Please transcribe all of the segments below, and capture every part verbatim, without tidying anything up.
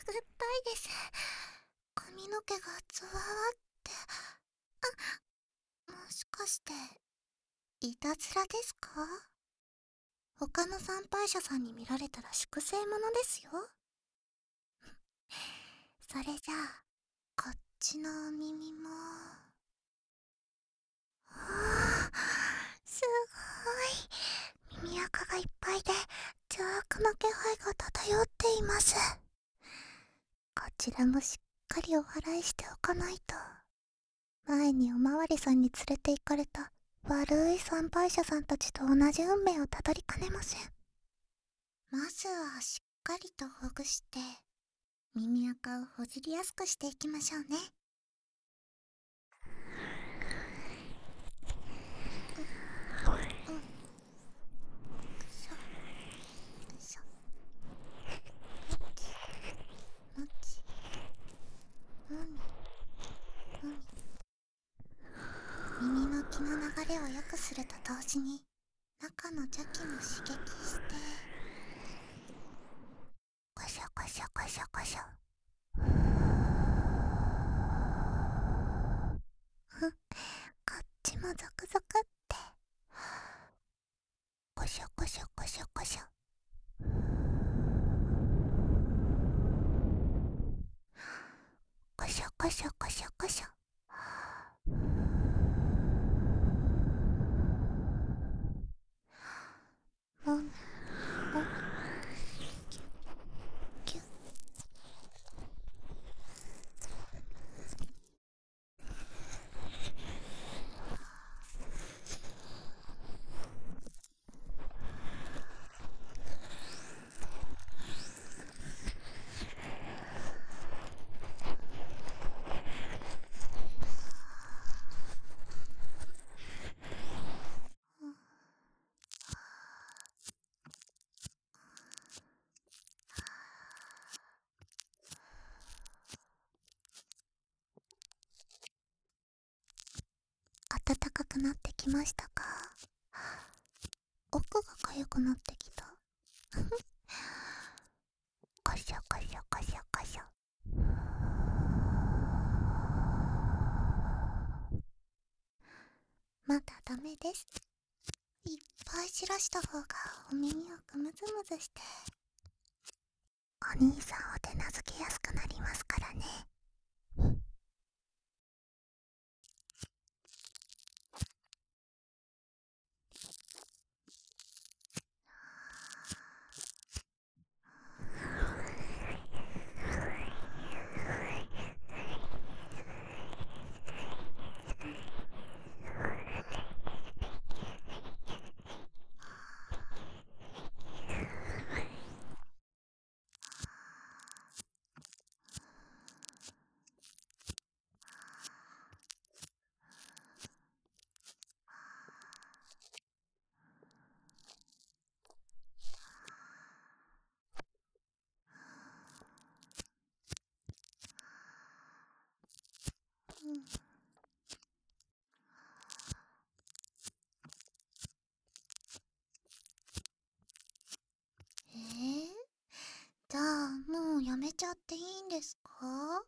たいです。髪の毛がゾワワって。あ、もしかしていたずらですか？他の参拝者さんに見られたら粛清者ですよ。それじゃあこっちのお耳も。はあ、すごい耳垢がいっぱいで邪悪な気配が漂っています。こちらもしっかりお祓いしておかないと。前におまわりさんに連れて行かれた悪い参拝者さんたちと同じ運命をたどりかねません。まずはしっかりとほぐして耳垢をほじりやすくしていきましょうね。うん、うん、しょしょ、もちもみもみ。耳の気の流れを良くすると同時に中の邪気も刺激してコショコショコショコショ。ふん、こっちもゾクゾクってコショコショコショコショ。コショコショコショコショ。もみもみキュッキュッ。暖かくなってきましたか？奥がかゆくなってきた。コショコショコショコショ。まだダメです。いっぱい散らした方がお耳をくむずむずしてお兄さんを手なずけやすくなりますからね。うん、えー、じゃあもうやめちゃっていいんですか？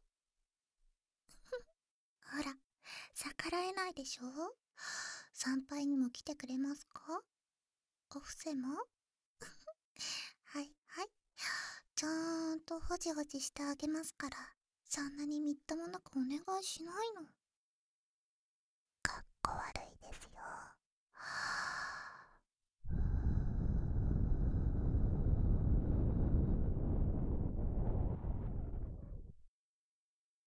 ほら逆らえないでしょ。参拝にも来てくれますか？お布施もはいはい、ちゃんとほじほじしてあげますから、そんなにみっともなくお願いしないの。